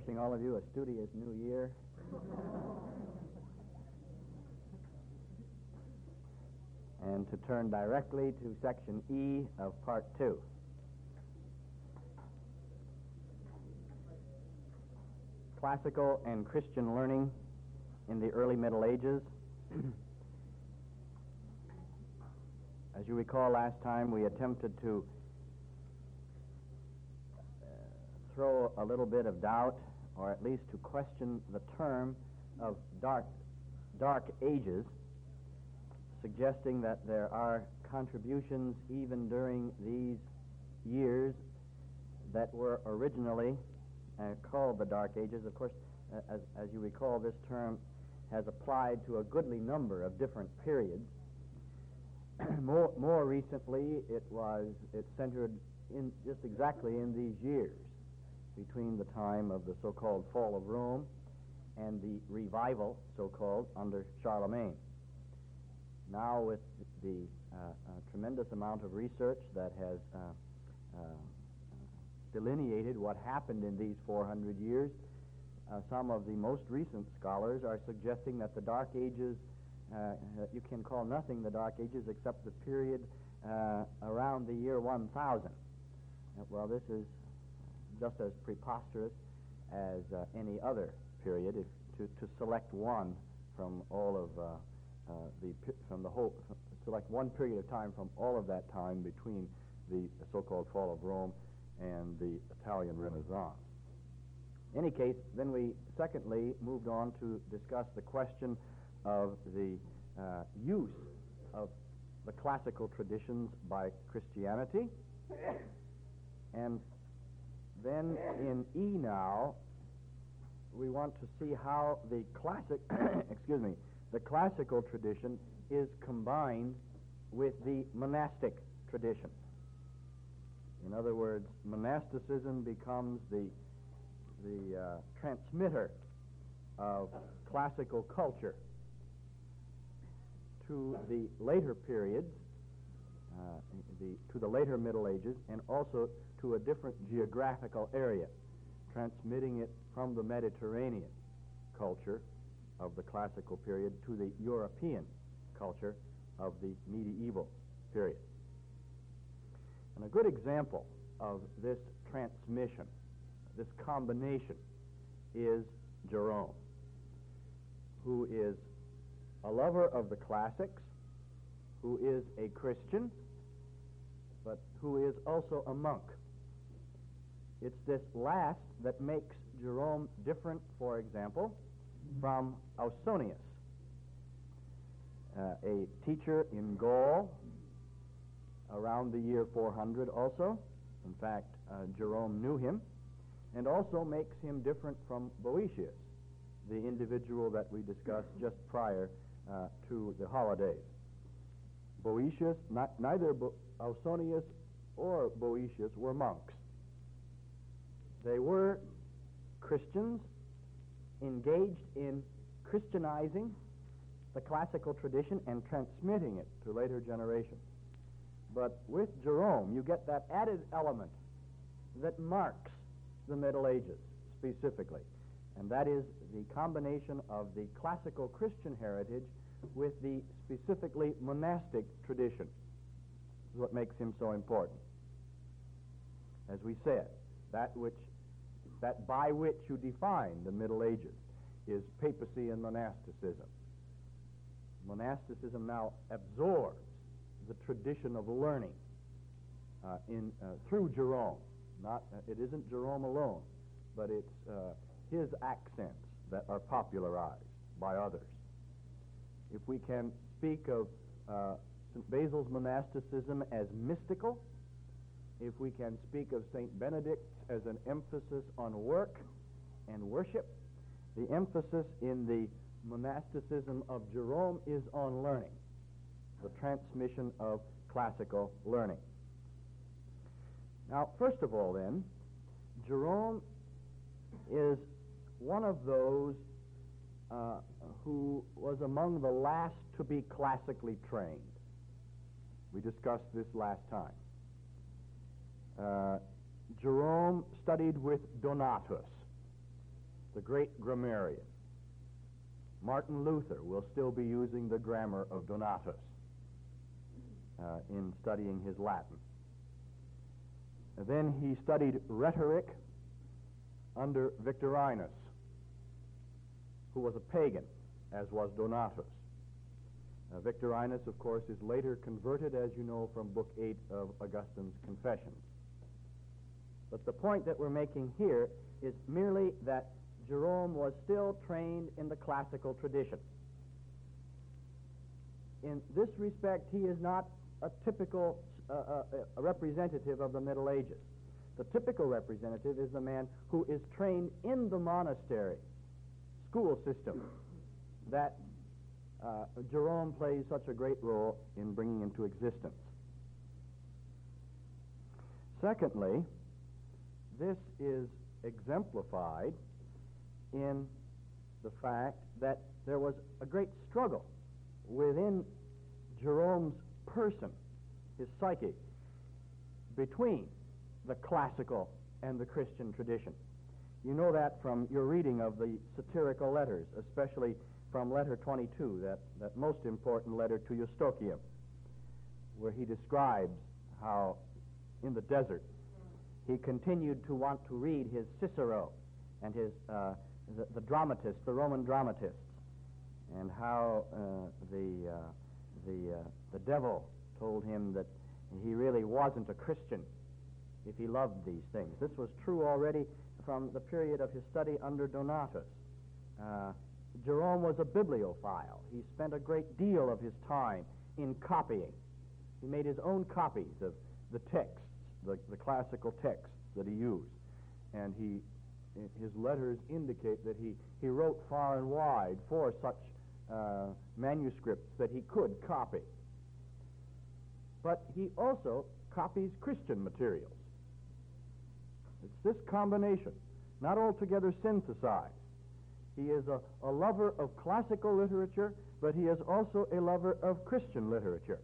wishing all of you a studious new year. And to turn directly to section E of part 2. Classical and Christian learning in the early Middle Ages. As you recall, last time we attempted to throw a little bit of doubt, or at least to question the term of dark ages, suggesting that there are contributions even during these years that were originally called the Dark Ages. Of course, as you recall, this term has applied to a goodly number of different periods. More recently, it centered in just exactly in these years, between the time of the so-called fall of Rome and the revival, so-called, under Charlemagne. Now, with the tremendous amount of research that has delineated what happened in these 400 years, some of the most recent scholars are suggesting that the Dark Ages, you can call nothing the Dark Ages except the period around the year 1000. Well, this is just as preposterous as any other period, to select one from all of select one period of time from all of that time between the so-called fall of Rome and the Italian Renaissance. In any case, then we secondly moved on to discuss the question of the use of the classical traditions by Christianity. And then in E now, we want to see how the classical tradition is combined with the monastic tradition. In other words, monasticism becomes the transmitter of classical culture to the later periods, to the later Middle Ages, and also to a different geographical area, transmitting it from the Mediterranean culture of the classical period to the European culture of the medieval period. And a good example of this transmission, this combination, is Jerome, who is a lover of the classics, who is a Christian, but who is also a monk. It's this last that makes Jerome different, for example, from Ausonius, a teacher in Gaul around the year 400 also. In fact, Jerome knew him, and also makes him different from Boetius, the individual that we discussed just prior to the holidays. Boetius, neither Ausonius or Boetius were monks. They were Christians engaged in Christianizing the classical tradition and transmitting it to later generations. But with Jerome, you get that added element that marks the Middle Ages specifically, and that is the combination of the classical Christian heritage with the specifically monastic tradition. This is what makes him so important. As we said, that by which you define the Middle Ages is papacy and monasticism. Monasticism now absorbs the tradition of learning through Jerome. It isn't Jerome alone, but it's his accents that are popularized by others. If we can speak of St. Basil's monasticism as mystical, if we can speak of St. Benedict as an emphasis on work and worship, the emphasis in the monasticism of Jerome is on learning, the transmission of classical learning. Now, first of all, then, Jerome is one of those who was among the last to be classically trained. We discussed this last time. Jerome studied with Donatus, great grammarian. Martin Luther will still be using the grammar of Donatus in studying his Latin. And then he studied rhetoric under Victorinus, who was a pagan, as was Donatus. Victorinus, of course, is later converted, as you know, from Book 8 of Augustine's Confessions. But the point that we're making here is merely that Jerome was still trained in the classical tradition. In this respect, he is not a typical a representative of the Middle Ages. The typical representative is the man who is trained in the monastery school system that Jerome plays such a great role in bringing into existence. Secondly, this is exemplified in the fact that there was a great struggle within Jerome's person, his psyche, between the classical and the Christian tradition. You know that from your reading of the satirical letters, especially from letter 22, that most important letter to Eustochium, where he describes how in the desert he continued to want to read his Cicero and his the dramatists, the Roman dramatists, and how the devil told him that he really wasn't a Christian if he loved these things. This was true already from the period of his study under Donatus. Jerome was a bibliophile. He spent a great deal of his time in copying. He made his own copies of the texts, the classical texts that he used. And his letters indicate that he wrote far and wide for such manuscripts that he could copy. But he also copies Christian materials. It's this combination, not altogether synthesized. He is a lover of classical literature, but he is also a lover of Christian literature.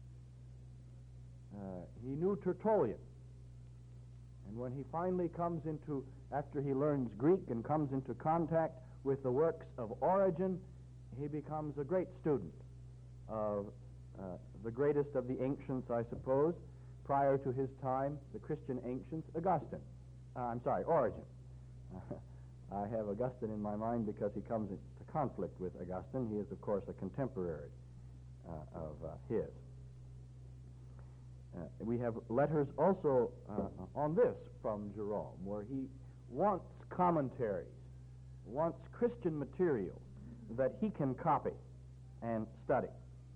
He knew Tertullian. And when he finally comes into, after he learns Greek and comes into contact with the works of Origen, he becomes a great student of the greatest of the ancients, I suppose, prior to his time, the Christian ancients, Origen. I have Augustine in my mind because he comes into conflict with Augustine. He is, of course, a contemporary of his. We have letters also on this from Jerome, where he wants commentaries, wants Christian material that he can copy and study.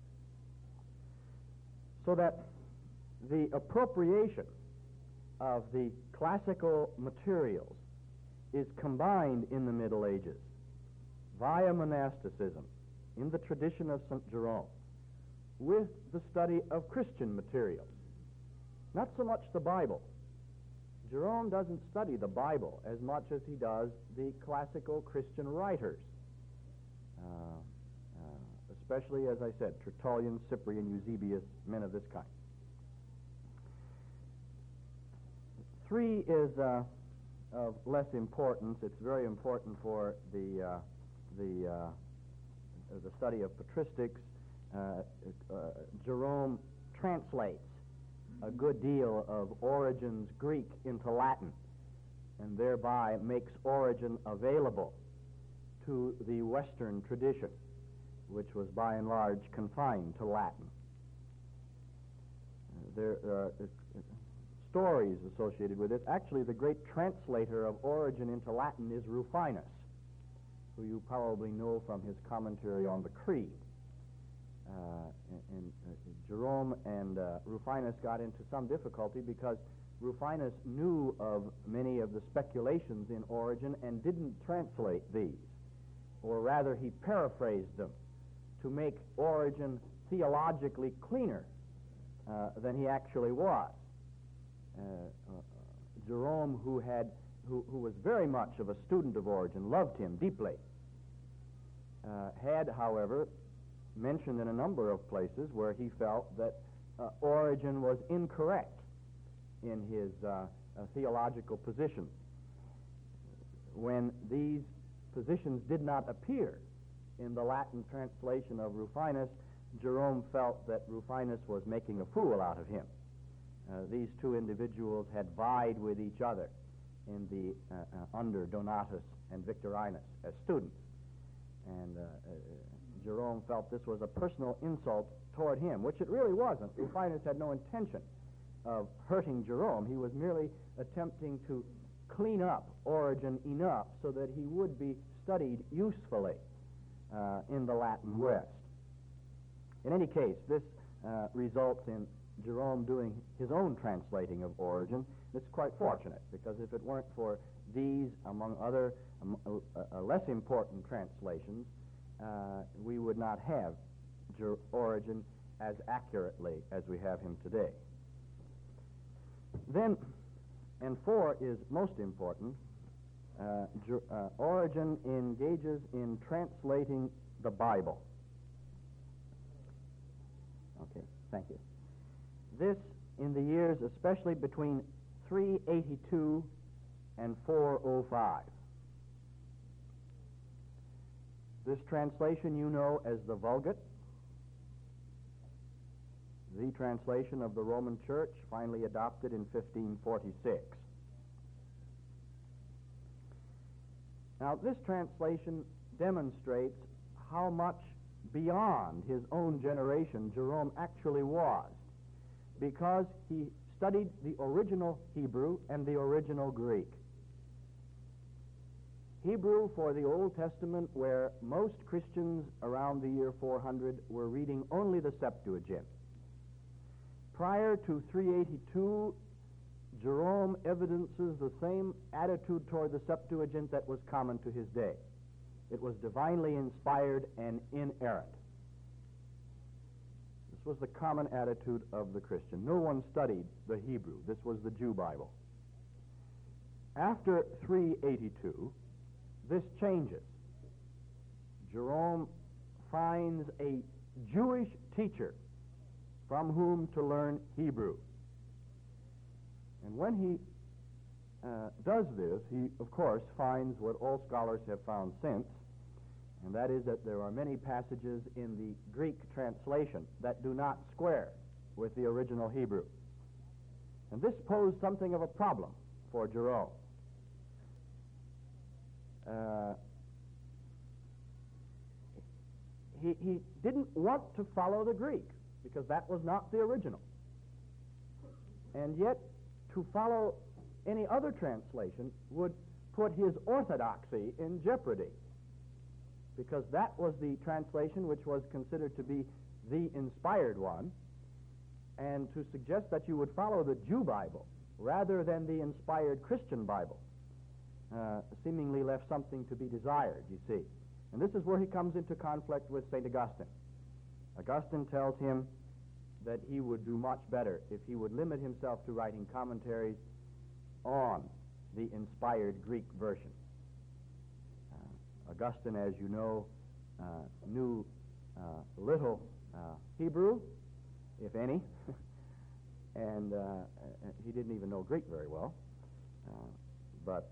So that the appropriation of the classical materials is combined in the Middle Ages via monasticism in the tradition of St. Jerome with the study of Christian materials. Not so much the Bible. Jerome doesn't study the Bible as much as he does the classical Christian writers, especially, as I said, Tertullian, Cyprian, Eusebius, men of this kind. 3 is of less importance. It's very important for the study of patristics. Jerome translates a good deal of Origen's Greek into Latin, and thereby makes Origen available to the Western tradition, which was by and large confined to Latin. There are stories associated with it. Actually, the great translator of Origen into Latin is Rufinus, who you probably know from his commentary on the Creed. Jerome and Rufinus got into some difficulty because Rufinus knew of many of the speculations in Origen and didn't translate these, or rather he paraphrased them to make Origen theologically cleaner than he actually was. Jerome, who was very much of a student of Origen, loved him deeply, had, however, mentioned in a number of places where he felt that Origen was incorrect in his theological position. When these positions did not appear in the Latin translation of Rufinus, Jerome felt that Rufinus was making a fool out of him. These two individuals had vied with each other in the under Donatus and Victorinus as students. And Jerome felt this was a personal insult toward him, which it really wasn't. Rufinus had no intention of hurting Jerome. He was merely attempting to clean up Origen enough so that he would be studied usefully in the Latin West. In any case, this results in Jerome doing his own translating of Origen. It's quite fortunate, because if it weren't for these, among other less important translations, we would not have Origen as accurately as we have him today. Then, and 4 is most important, Origen engages in translating the Bible. Okay, thank you. This, in the years especially between 382 and 405. This translation you know as the Vulgate, the translation of the Roman Church, finally adopted in 1546. Now, this translation demonstrates how much beyond his own generation Jerome actually was, because he studied the original Hebrew and the original Greek. Hebrew for the Old Testament, where most Christians around the year 400 were reading only the Septuagint. Prior to 382, Jerome evidences the same attitude toward the Septuagint that was common to his day. It was divinely inspired and inerrant. This was the common attitude of the Christian. No one studied the Hebrew. This was the Jew Bible. After 382, this changes. Jerome finds a Jewish teacher from whom to learn Hebrew. And when he does this, he, of course, finds what all scholars have found since, and that is that there are many passages in the Greek translation that do not square with the original Hebrew. And this posed something of a problem for Jerome. He didn't want to follow the Greek, because that was not the original. And yet, to follow any other translation would put his orthodoxy in jeopardy, because that was the translation which was considered to be the inspired one, and to suggest that you would follow the Jew Bible rather than the inspired Christian Bible seemingly left something to be desired, you see. And this is where he comes into conflict with St. Augustine. Augustine tells him that he would do much better if he would limit himself to writing commentaries on the inspired Greek version. Augustine, as you know, knew little Hebrew, if any, and he didn't even know Greek very well. But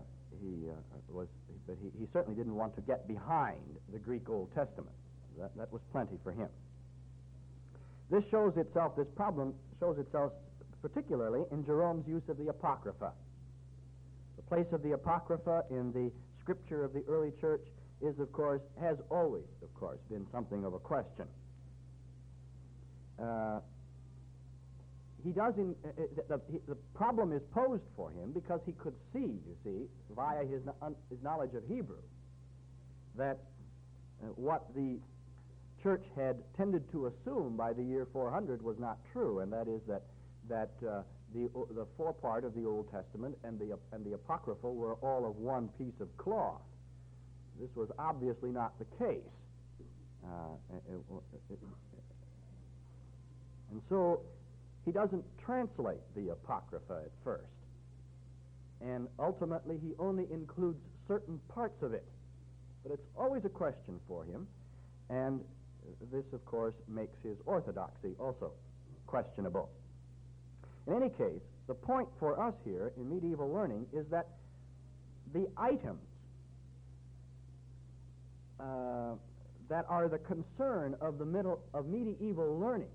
he certainly didn't want to get behind the Greek Old Testament. That was plenty for him. This problem shows itself particularly in Jerome's use of the Apocrypha. The place of the Apocrypha in the scripture of the early church has always, of course, been something of a question. The problem is posed for him because he could see, you see, via his knowledge of Hebrew, that what the church had tended to assume by the year 400 was not true, and that is that the forepart of the Old Testament and the Apocryphal were all of one piece of cloth. This was obviously not the case. And so he doesn't translate the Apocrypha at first. And ultimately he only includes certain parts of it. But it's always a question for him, and this, of course, makes his orthodoxy also questionable. In any case, the point for us here in medieval learning is that the items that are the concern of medieval learning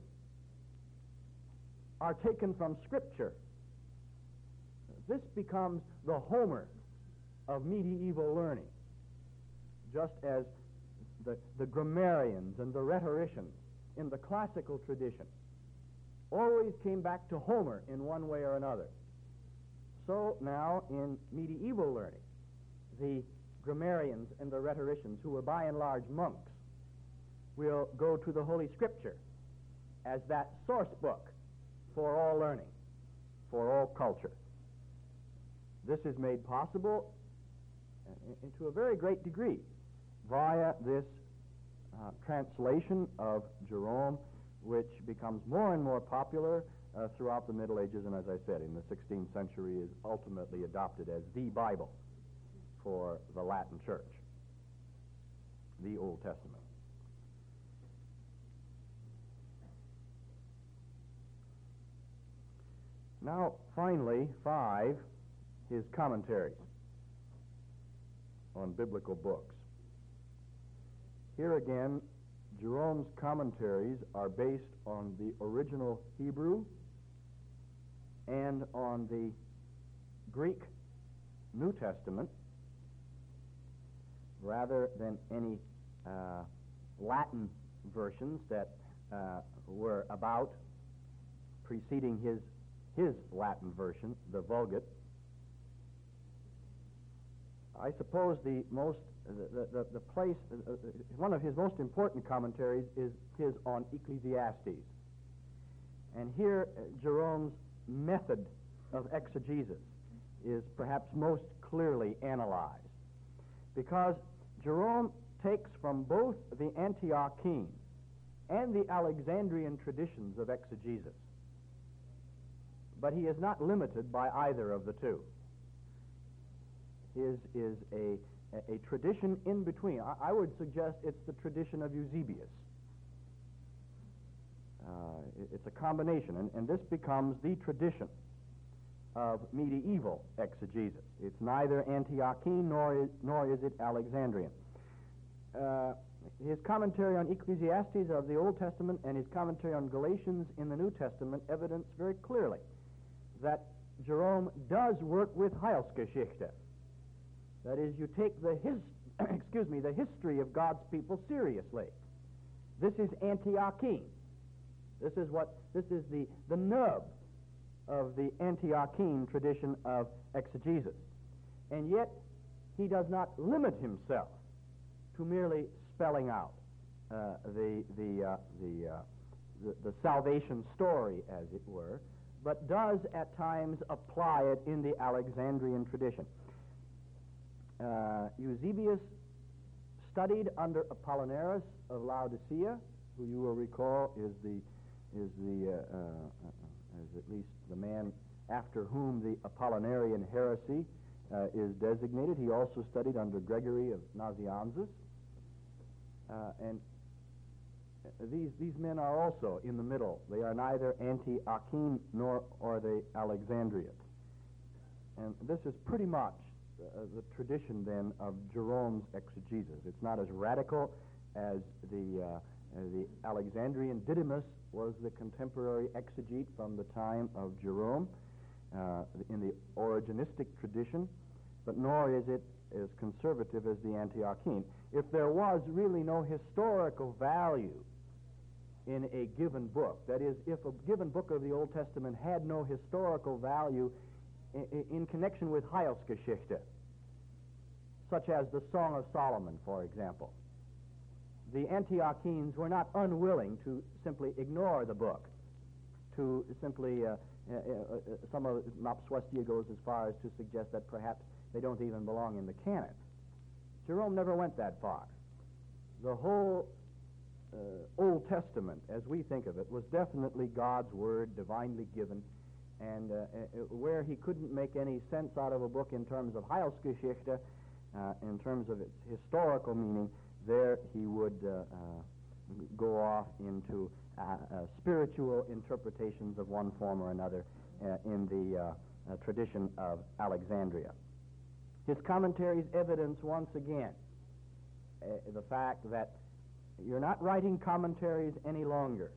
are taken from Scripture, this becomes the Homer of medieval learning, just as the grammarians and the rhetoricians in the classical tradition always came back to Homer in one way or another. So now in medieval learning, the grammarians and the rhetoricians, who were by and large monks, will go to the Holy Scripture as that source book for all learning, for all culture. This is made possible to a very great degree via this translation of Jerome, which becomes more and more popular throughout the Middle Ages, and as I said, in the 16th century is ultimately adopted as the Bible for the Latin Church, the Old Testament. Now, finally, 5, his commentaries on biblical books. Here again, Jerome's commentaries are based on the original Hebrew and on the Greek New Testament rather than any Latin versions that were about preceding his Latin version, the Vulgate. I suppose one of his most important commentaries is his on Ecclesiastes. And here Jerome's method of exegesis is perhaps most clearly analyzed, because Jerome takes from both the Antiochene and the Alexandrian traditions of exegesis, but he is not limited by either of the two. His is a tradition in between. I would suggest it's the tradition of Eusebius. It's a combination, and this becomes the tradition of medieval exegesis. It's neither Antiochene nor is it Alexandrian. His commentary on Ecclesiastes of the Old Testament and his commentary on Galatians in the New Testament evidence very clearly that Jerome does work with Heilsgeschichte. That is, you take the history of God's people seriously. This is Antiochene. This is the nub of the Antiochene tradition of exegesis. And yet, he does not limit himself to merely spelling out the salvation story, as it were, but does at times apply it in the Alexandrian tradition. Eusebius studied under Apollinaris of Laodicea, who you will recall is at least the man after whom the Apollinarian heresy is designated. He also studied under Gregory of Nazianzus, and these men are also in the middle. They are neither Antiochene nor are they Alexandrian. And this is pretty much the tradition then of Jerome's exegesis. It's not as radical as the Alexandrian. Didymus was the contemporary exegete from the time of Jerome in the Origenistic tradition, but nor is it as conservative as the Antiochene. If there was really no historical value in a given book, that is, if a given book of the Old Testament had no historical value in connection with Heilsgeschichte, such as the Song of Solomon, for example, the Antiochenes were not unwilling to simply ignore the book, to simply, some of Mopsuestia goes as far as to suggest that perhaps they don't even belong in the canon. Jerome never went that far. The whole Old Testament, as we think of it, was definitely God's Word, divinely given, and where he couldn't make any sense out of a book in terms of Heilsgeschichte, in terms of its historical meaning, there he would go off into spiritual interpretations of one form or another in the tradition of Alexandria. His commentaries evidence once again the fact that you're not writing commentaries any longer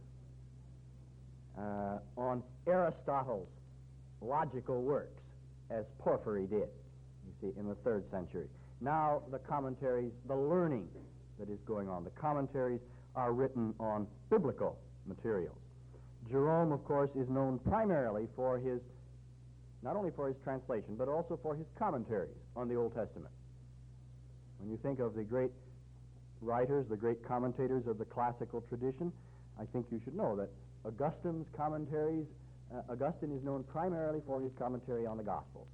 on Aristotle's logical works, as Porphyry did, you see, in the 3rd century. Now the commentaries, the learning that is going on, the commentaries are written on biblical materials. Jerome, of course, is known primarily for his, not only for his translation, but also for his commentaries on the Old Testament. When you think of the great writers, the great commentators of the classical tradition, I think you should know that Augustine's commentaries, Augustine is known primarily for his commentary on the Gospels.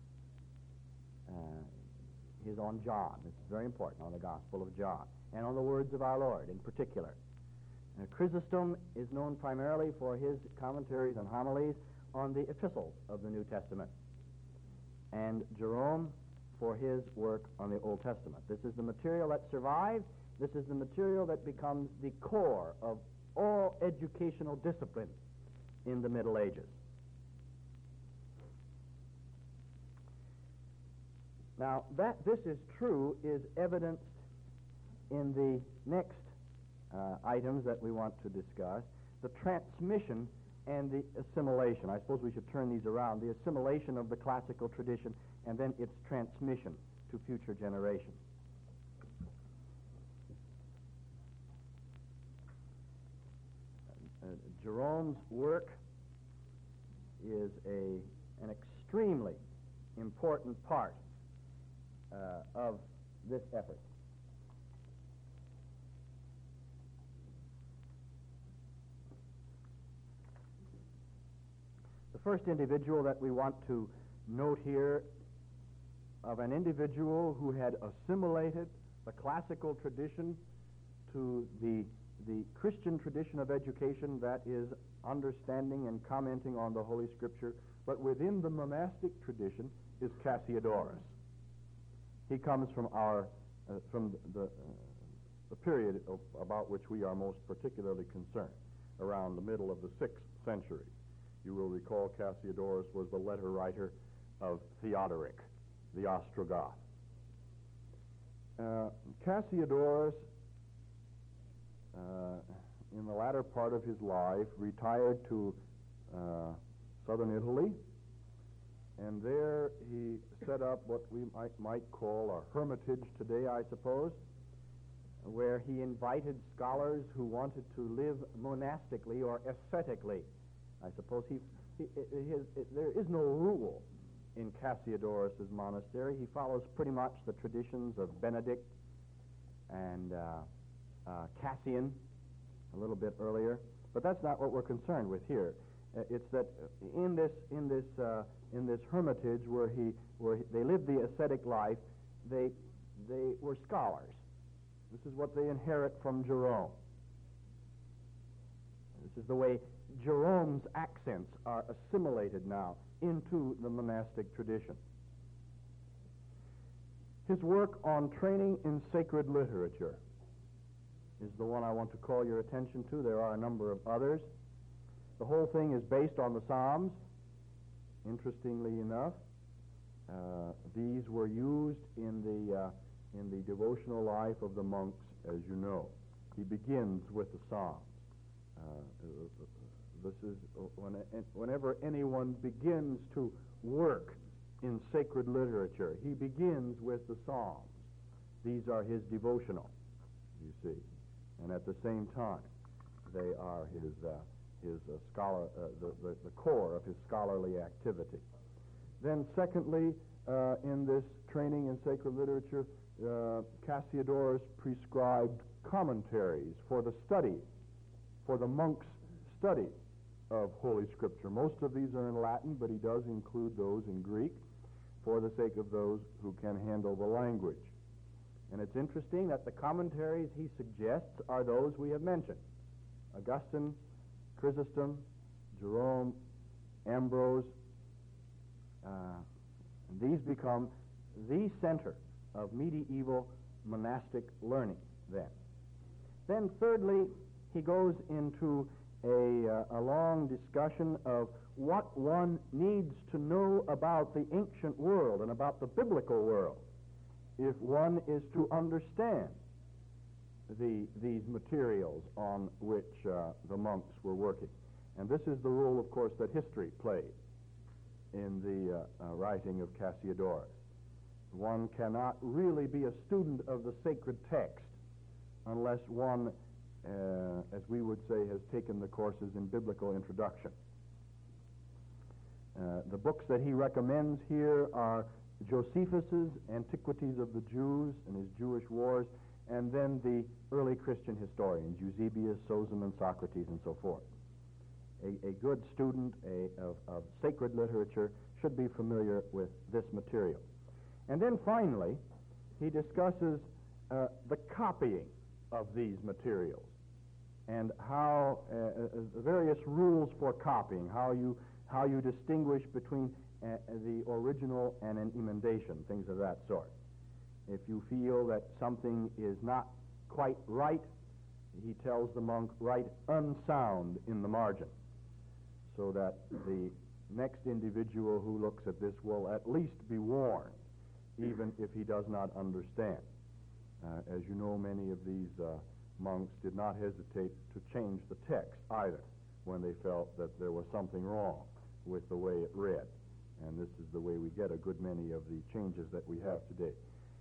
His on John, it's very important, on the Gospel of John, and on the words of our Lord in particular. Chrysostom is known primarily for his commentaries and homilies on the epistles of the New Testament, and Jerome for his work on the Old Testament. This is the material that survives. This is the material that becomes the core of all educational disciplines in the Middle Ages. Now, that this is true is evidenced in the next items that we want to discuss, the transmission and the assimilation. I suppose we should turn these around. The assimilation of the classical tradition and then its transmission to future generations. Jerome's work is an extremely important part of this effort. The first individual that we want to note here, of an individual who had assimilated the classical tradition to the Christian tradition of education, that is understanding and commenting on the Holy Scripture, but within the monastic tradition, is Cassiodorus. He comes from the period about which we are most particularly concerned, around the middle of the 6th century. You will recall Cassiodorus was the letter writer of Theodoric, the Ostrogoth. Cassiodorus, in the latter part of his life, retired to southern Italy, and there he set up what we might call a hermitage today, I suppose, where he invited scholars who wanted to live monastically or ascetically. I suppose there is no rule in Cassiodorus' monastery. He follows pretty much the traditions of Benedict and Cassian a little bit earlier, but that's not what we're concerned with here. It's that in this hermitage where they lived the ascetic life, they were scholars. This is what they inherit from Jerome. This is the way Jerome's accents are assimilated now into the monastic tradition. His work on training in sacred literature is the one I want to call your attention to. There are a number of others. The whole thing is based on the Psalms. Interestingly enough, these were used in the devotional life of the monks, as you know. He begins with the Psalms. This is whenever anyone begins to work in sacred literature, he begins with the Psalms. These are his devotional, you see, and at the same time, they are his scholar, the core of his scholarly activity. Then, secondly, in this training in sacred literature, Cassiodorus prescribed commentaries for the study, for the monks' study of Holy Scripture. Most of these are in Latin, but he does include those in Greek for the sake of those who can handle the language. And it's interesting that the commentaries he suggests are those we have mentioned: Augustine, Chrysostom, Jerome, Ambrose. And these become the center of medieval monastic learning then. Then thirdly, he goes into a long discussion of what one needs to know about the ancient world and about the biblical world if one is to understand these materials on which the monks were working. And this is the role, of course, that history played in the writing of Cassiodorus. One cannot really be a student of the sacred text unless one, as we would say, has taken the courses in biblical introduction. The books that he recommends here are Josephus's Antiquities of the Jews and his Jewish Wars, and then the early Christian historians, Eusebius, Sosum, and Socrates, and so forth. A good student of sacred literature should be familiar with this material. And then finally, he discusses the copying of these materials and how various rules for copying, how you distinguish between the original and an emendation, things of that sort. If you feel that something is not quite right, he tells the monk, write unsound in the margin, so that the next individual who looks at this will at least be warned, even if he does not understand. As you know, many of these monks did not hesitate to change the text either when they felt that there was something wrong with the way it read. And this is the way we get a good many of the changes that we have today,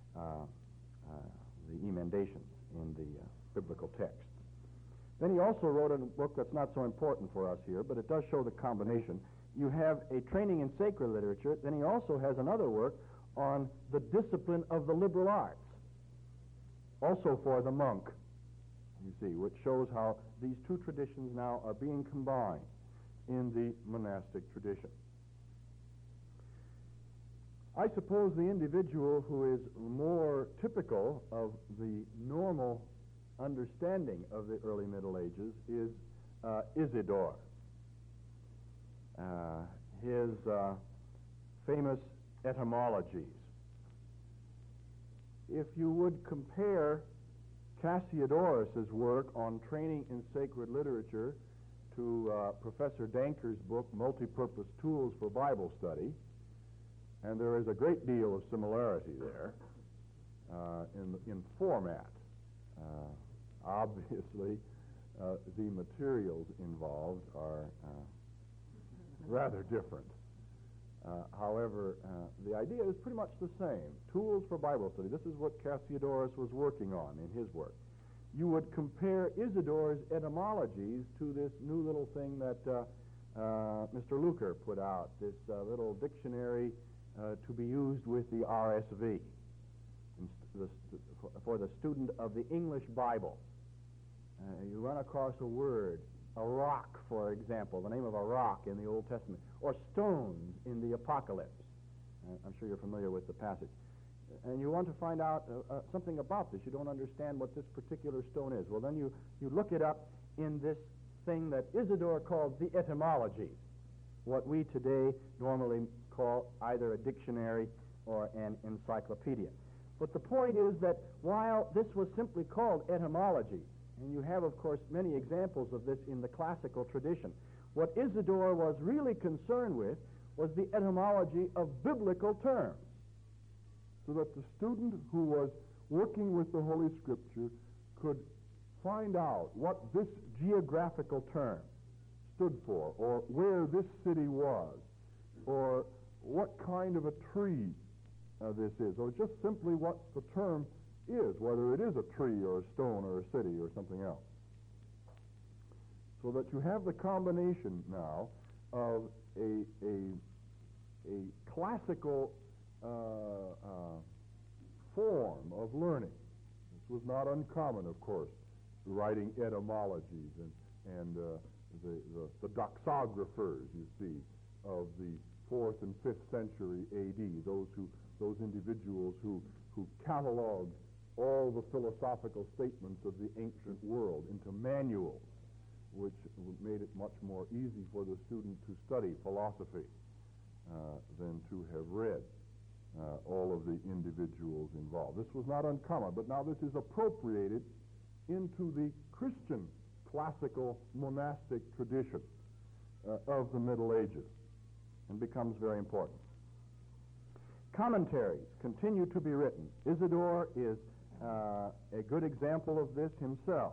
the emendations in the biblical text. Then he also wrote a book that's not so important for us here, but it does show the combination. You have a training in sacred literature, then he also has another work on the discipline of the liberal arts, also for the monk, you see, which shows how these two traditions now are being combined in the monastic tradition. I suppose the individual who is more typical of the normal understanding of the early Middle Ages is Isidore. His famous etymologies. If you would compare Cassiodorus' work on training in sacred literature to Professor Danker's book, Multipurpose Tools for Bible Study, and there is a great deal of similarity there in format. Obviously, the materials involved are rather different. However, the idea is pretty much the same. Tools for Bible study. This is what Cassiodorus was working on in his work. You would compare Isidore's etymologies to this new little thing that Mr. Luker put out, this little dictionary to be used with the RSV for the student of the English Bible. You run across a word, a rock, for example, the name of a rock in the Old Testament, or stones in the Apocalypse. I'm sure you're familiar with the passage. And you want to find out something about this. You don't understand what this particular stone is. Well, then you look it up in this thing that Isidore called the etymology, what we today normally call either a dictionary or an encyclopedia. But the point is that while this was simply called etymology, and you have, of course, many examples of this in the classical tradition, what Isidore was really concerned with was the etymology of biblical terms, so that the student who was working with the Holy Scripture could find out what this geographical term stood for, or where this city was, or what kind of a tree this is, or just simply what the term is, whether it is a tree or a stone or a city or something else. So that you have the combination now of a classical form of learning. This was not uncommon, of course, writing etymologies and the doxographers, you see, of the 4th and 5th century A.D., those individuals who cataloged all the philosophical statements of the ancient world into manuals, which made it much more easy for the student to study philosophy than to have read all of the individuals involved. This was not uncommon, but now this is appropriated into the Christian classical monastic tradition of the Middle Ages and becomes very important. Commentaries continue to be written. Isidore is a good example of this himself.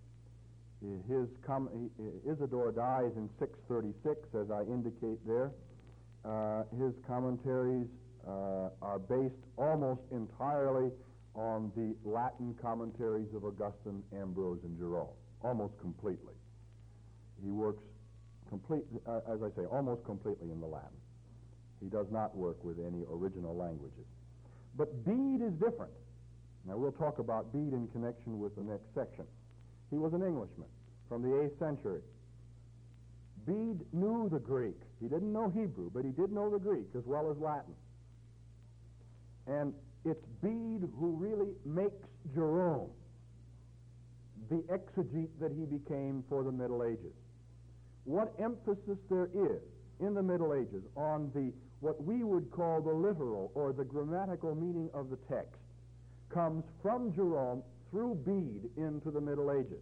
Isidore dies in 636, as I indicate there. His commentaries are based almost entirely on the Latin commentaries of Augustine, Ambrose, and Jerome, almost completely. He works as I say, almost completely in the Latin. He does not work with any original languages. But Bede is different. Now, we'll talk about Bede in connection with the next section. He was an Englishman from the 8th century. Bede knew the Greek. He didn't know Hebrew, but he did know the Greek as well as Latin. And it's Bede who really makes Jerome the exegete that he became for the Middle Ages. What emphasis there is in the Middle Ages on what we would call the literal or the grammatical meaning of the text comes from Jerome through Bede into the Middle Ages.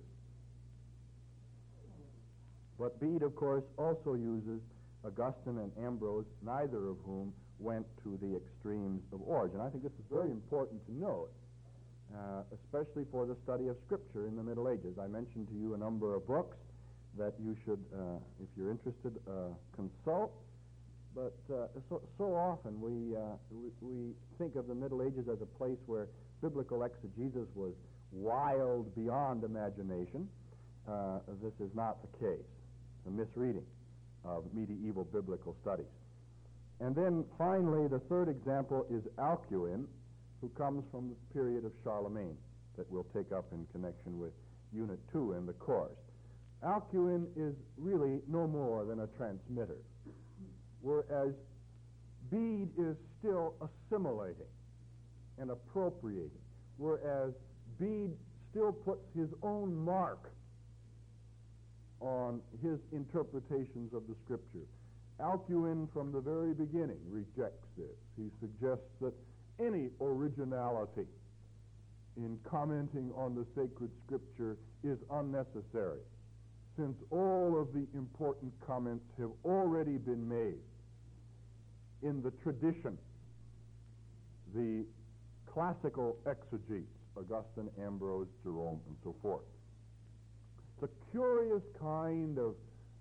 But Bede, of course, also uses Augustine and Ambrose, neither of whom went to the extremes of Origen. I think this is very important to note, especially for the study of Scripture in the Middle Ages. I mentioned to you a number of books that you should, if you're interested, consult. But so often we think of the Middle Ages as a place where biblical exegesis was wild beyond imagination. This is not the case. It's a misreading of medieval biblical studies. And then finally, the third example is Alcuin, who comes from the period of Charlemagne that we'll take up in connection with Unit 2 in the course. Alcuin is really no more than a transmitter, whereas Bede is still assimilating and appropriating, whereas Bede still puts his own mark on his interpretations of the Scripture. Alcuin, from the very beginning, rejects this. He suggests that any originality in commenting on the sacred Scripture is unnecessary, since all of the important comments have already been made in the tradition, the classical exegetes, Augustine, Ambrose, Jerome, and so forth. It's a curious kind of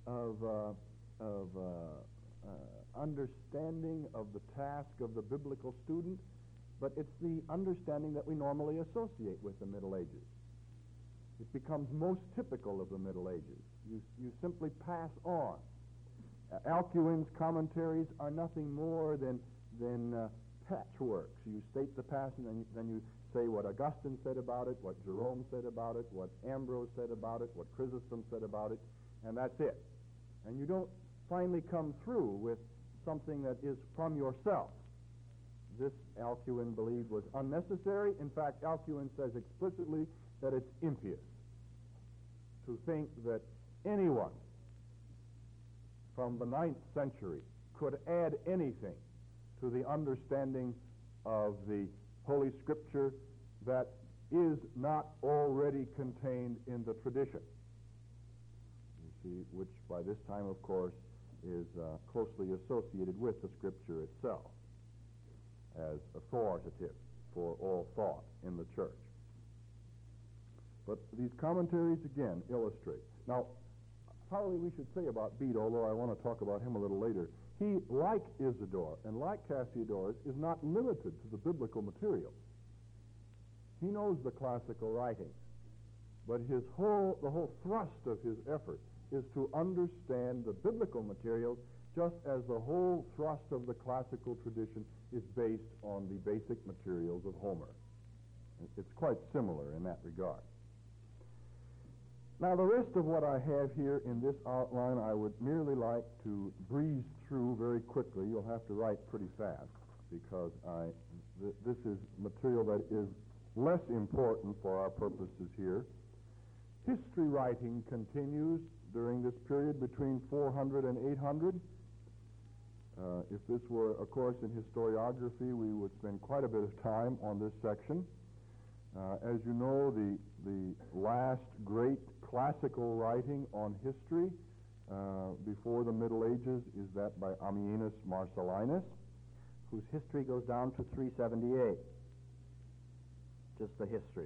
understanding of the task of the biblical student, but it's the understanding that we normally associate with the Middle Ages. It becomes most typical of the Middle Ages. You simply pass on. Alcuin's commentaries are nothing more than patchworks. You state the passage, and then you say what Augustine said about it, what Jerome said about it, what Ambrose said about it, what Chrysostom said about it, and that's it. And you don't finally come through with something that is from yourself. This Alcuin believed was unnecessary. In fact, Alcuin says explicitly that it's impious to think that anyone from the 9th century could add anything to the understanding of the Holy Scripture that is not already contained in the tradition. You see, which by this time, of course, is closely associated with the Scripture itself as authoritative for all thought in the church. But these commentaries, again, illustrate. Now, probably we should say about Bede, although I want to talk about him a little later, he, like Isidore and like Cassiodorus, is not limited to the biblical material. He knows the classical writings, but the whole thrust of his effort is to understand the biblical materials, just as the whole thrust of the classical tradition is based on the basic materials of Homer. It's quite similar in that regard. Now, the rest of what I have here in this outline, I would merely like to breeze through very quickly. You'll have to write pretty fast, because this is material that is less important for our purposes here. History writing continues during this period between 400 and 800. If this were a course in historiography, we would spend quite a bit of time on this section. As you know, the last great classical writing on history before the Middle Ages is that by Ammianus Marcellinus, whose history goes down to 378. just the history.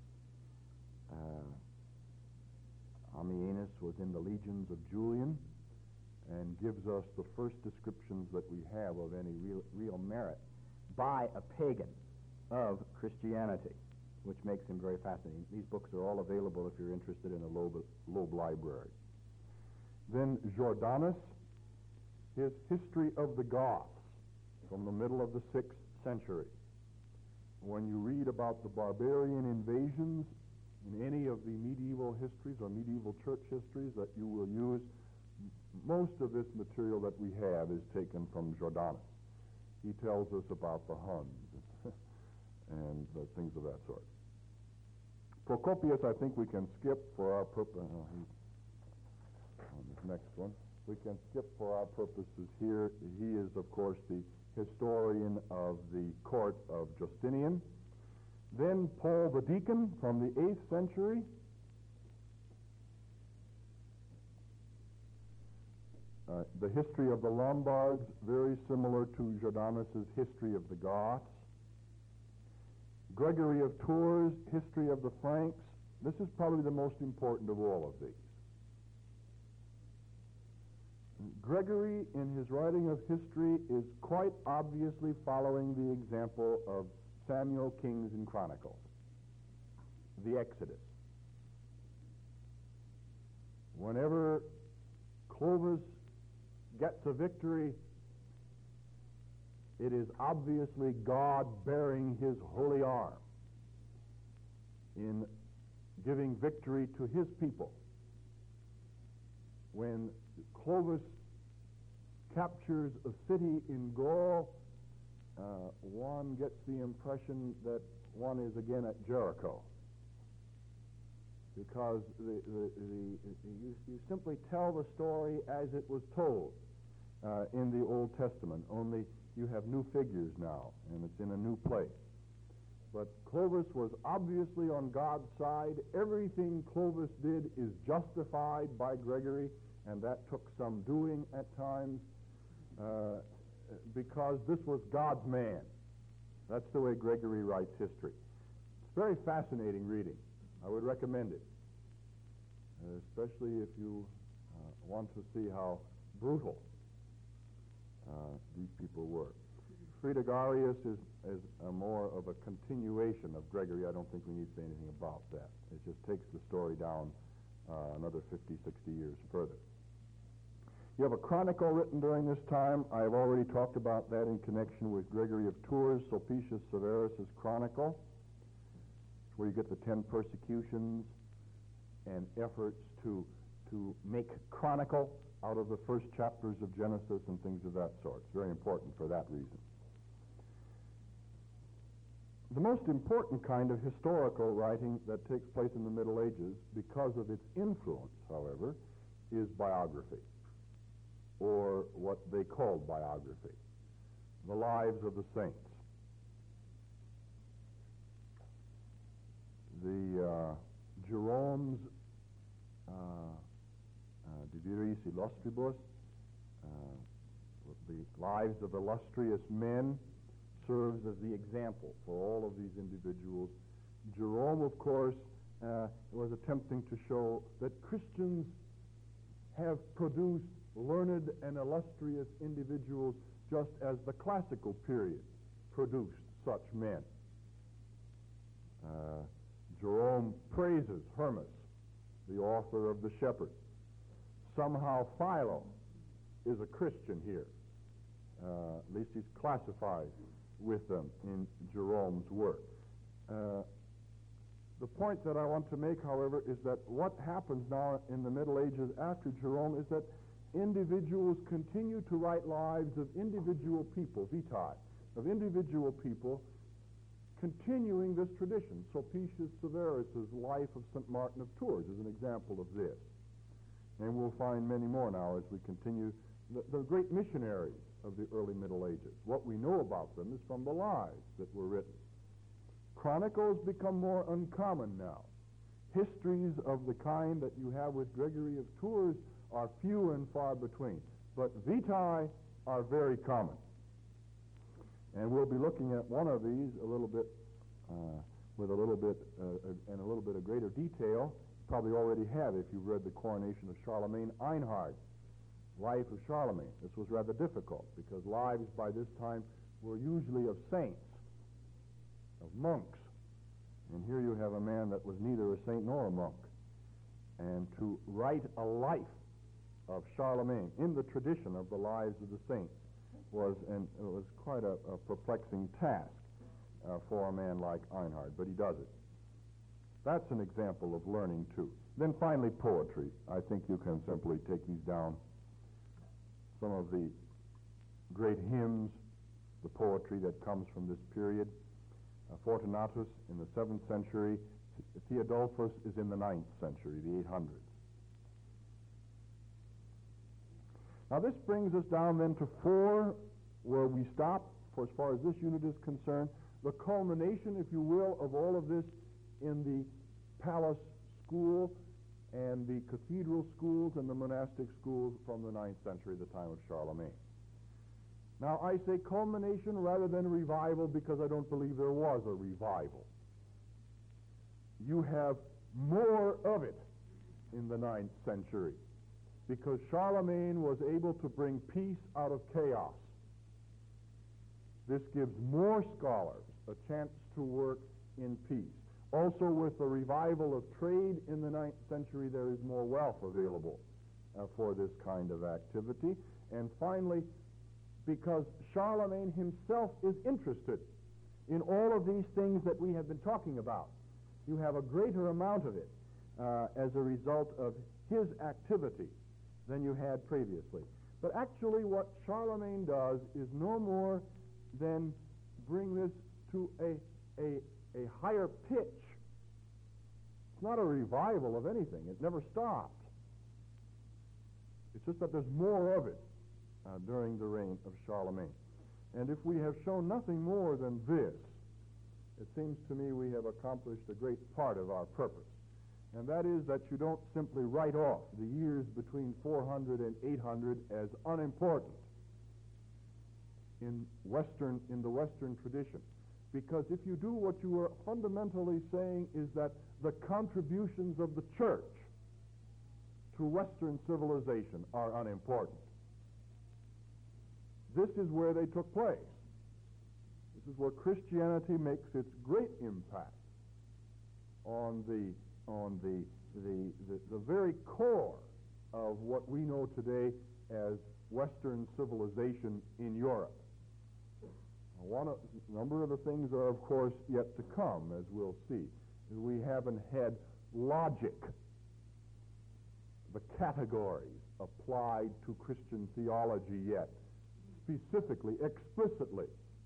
Ammianus was in the legions of Julian and gives us the first descriptions that we have of any real merit by a pagan of Christianity, which makes him very fascinating. These books are all available if you're interested in a Loeb library. Then Jordanus, his History of the Goths from the middle of the 6th century. When you read about the barbarian invasions in any of the medieval histories or medieval church histories that you will use, most of this material that we have is taken from Jordanus. He tells us about the Huns and things of that sort. Procopius, I think we can skip for our purpose. On this next one, we can skip for our purposes here. He is, of course, the historian of the court of Justinian. Then Paul the Deacon from the 8th century. The history of the Lombards, very similar to Jordanus' history of the Goths. Gregory of Tours, history of the Franks. This is probably the most important of all of these. Gregory, in his writing of history, is quite obviously following the example of Samuel, Kings, and Chronicles, the Exodus. Whenever Clovis gets a victory, it is obviously God bearing his holy arm in giving victory to his people. When Clovis captures a city in Gaul, one gets the impression that one is again at Jericho, because you simply tell the story as it was told in the Old Testament, only you have new figures now, and it's in a new place. But Clovis was obviously on God's side. Everything Clovis did is justified by Gregory, and that took some doing at times, because this was God's man. That's the way Gregory writes history. It's very fascinating reading. I would recommend it, especially if you want to see how brutal these people were. Fridegarius is more of a continuation of Gregory. I don't think we need to say anything about that. It just takes the story down another 50, 60 years further. You have a chronicle written during this time. I've already talked about that in connection with Gregory of Tours, Sulpicius Severus' chronicle. It's where you get the 10 persecutions and efforts to make chronicle out of the first chapters of Genesis and things of that sort. It's very important for that reason. The most important kind of historical writing that takes place in the Middle Ages, because of its influence, however, is biography, or what they called biography, the lives of the saints. The Jerome's De Viris Illustribus, the lives of illustrious men, serves as the example for all of these individuals. Jerome, of course, was attempting to show that Christians have produced learned and illustrious individuals just as the classical period produced such men. Jerome praises Hermas, the author of the Shepherd. Somehow Philo is a Christian here. At least he's classified with them in Jerome's work. The point that I want to make, however, is that what happens now in the Middle Ages after Jerome is that individuals continue to write lives of individual people, vitae, of individual people, continuing this tradition. Sulpicius Severus' Life of St. Martin of Tours is an example of this. And we'll find many more now as we continue. The great missionaries of the early Middle Ages, what we know about them is from the lives that were written. Chronicles become more uncommon now. Histories of the kind that you have with Gregory of Tours are few and far between, but vitae are very common. And we'll be looking at one of these a little bit with a little bit and a little bit of greater detail. You probably already have if you've read The Coronation of Charlemagne Einhard, Life of Charlemagne. This was rather difficult because lives by this time were usually of saints, of monks. And here you have a man that was neither a saint nor a monk. And to write a life of Charlemagne in the tradition of the lives of the saints was quite a perplexing task for a man like Einhard, but he does it. That's an example of learning too. Then finally poetry. I think you can simply take these down. Some of the great hymns, the poetry that comes from this period. Fortunatus in the 7th century. Theodulfus is in the 9th century, the 800s. Now this brings us down then to 4, where we stop for as far as this unit is concerned. The culmination, if you will, of all of this in the palace school and the cathedral schools and the monastic schools from the 9th century, the time of Charlemagne. Now, I say culmination rather than revival because I don't believe there was a revival. You have more of it in the 9th century because Charlemagne was able to bring peace out of chaos. This gives more scholars a chance to work in peace. Also, with the revival of trade in the 9th century, there is more wealth available for this kind of activity. And finally, because Charlemagne himself is interested in all of these things that we have been talking about. You have a greater amount of it as a result of his activity than you had previously. But actually what Charlemagne does is no more than bring this to a higher pitch. It's not a revival of anything. It never stopped. It's just that there's more of it during the reign of Charlemagne. And if we have shown nothing more than this, it seems to me we have accomplished a great part of our purpose. And that is that you don't simply write off the years between 400 and 800 as unimportant in the Western tradition. Because if you do, what you are fundamentally saying is that the contributions of the church to Western civilization are unimportant. This is where they took place. This is where Christianity makes its great impact on the very core of what we know today as Western civilization in Europe. A number of the things are, of course, yet to come, as we'll see. We haven't had logic, the categories applied to Christian theology yet, specifically, explicitly,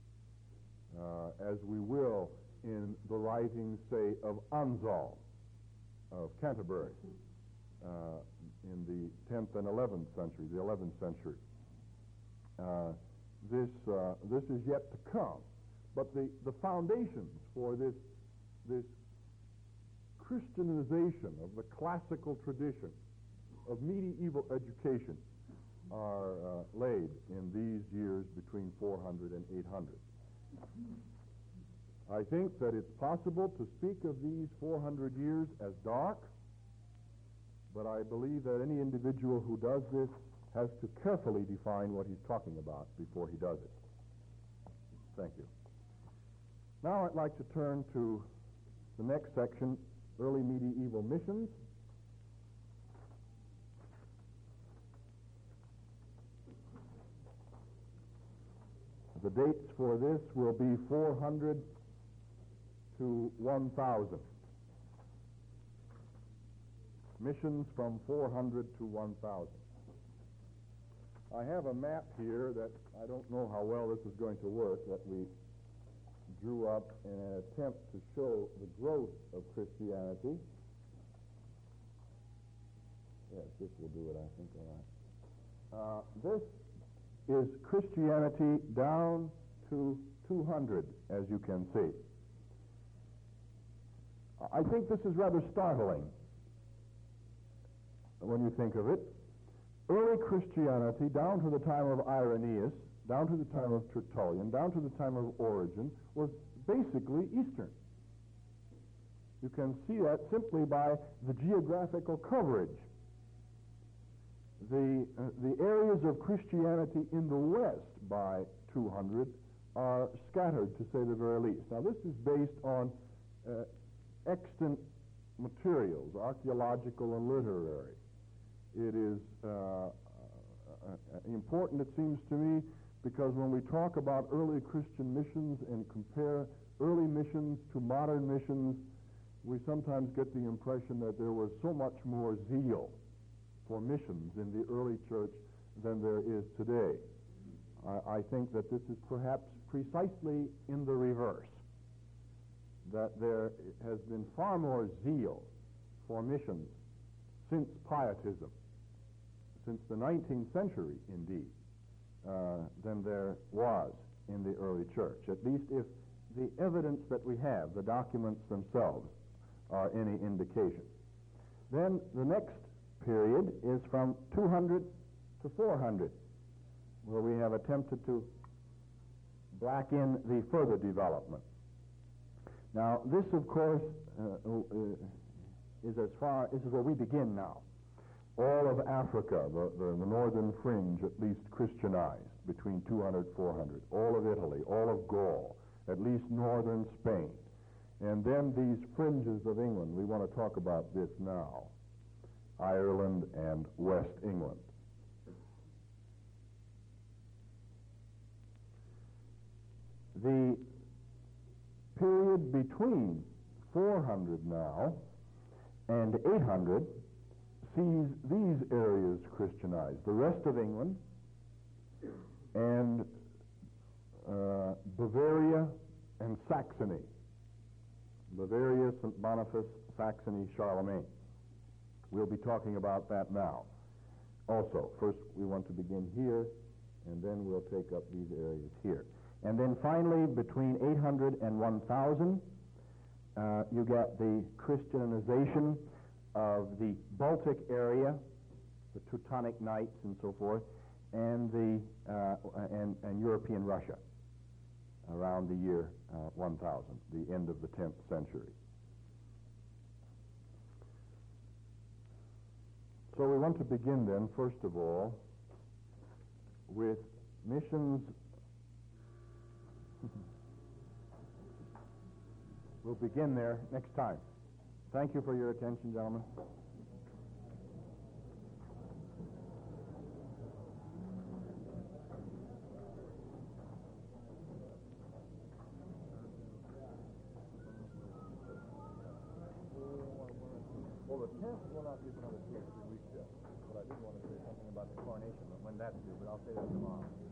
as we will in the writings, say, of Anselm of Canterbury in the 10th and 11th century, the 11th century. This is yet to come. But the foundations for this Christianization of the classical tradition of medieval education are laid in these years between 400 and 800. I think that it's possible to speak of these 400 years as dark, but I believe that any individual who does this has to carefully define what he's talking about before he does it. Thank you. Now I'd like to turn to the next section, early medieval missions. The dates for this will be 400 to 1000. Missions from 400 to 1000. I have a map here that I don't know how well this is going to work, that we drew up in an attempt to show the growth of Christianity. Yes, this will do it, I think, all right. This is Christianity down to 200, as you can see. I think this is rather startling when you think of it. Early Christianity, down to the time of Irenaeus, down to the time of Tertullian, down to the time of Origen, was basically Eastern. You can see that simply by the geographical coverage. The areas of Christianity in the West by 200 are scattered, to say the very least. Now, this is based on extant materials, archaeological and literary. It is important, it seems to me, because when we talk about early Christian missions and compare early missions to modern missions, we sometimes get the impression that there was so much more zeal for missions in the early church than there is today. I think that this is perhaps precisely in the reverse, that there has been far more zeal for missions since Pietism, since the 19th century, indeed, than there was in the early church, at least if the evidence that we have, the documents themselves, are any indication. Then the next period is from 200 to 400, where we have attempted to black in the further development. Now, this, of course, is where we begin now. All of Africa, the northern fringe, at least Christianized, between 200 400. All of Italy, all of Gaul, at least northern Spain. And then these fringes of England, we want to talk about this now. Ireland and West England. The period between 400 now and 800 sees these areas Christianized. The rest of England and Bavaria and Saxony. Bavaria, St. Boniface, Saxony, Charlemagne. We'll be talking about that now. Also, first we want to begin here, and then we'll take up these areas here. And then finally, between 800 and 1000, you get the Christianization of the Baltic area, the Teutonic Knights and so forth, and the and European Russia around the year 1000, the end of the 10th century. So we want to begin then, first of all, with missions. We'll begin there next time. Thank you for your attention, gentlemen. Well, the 10th will not be for another 2 or 3 weeks yet, but I did want to say something about the coronation when that's due, but I'll say that tomorrow.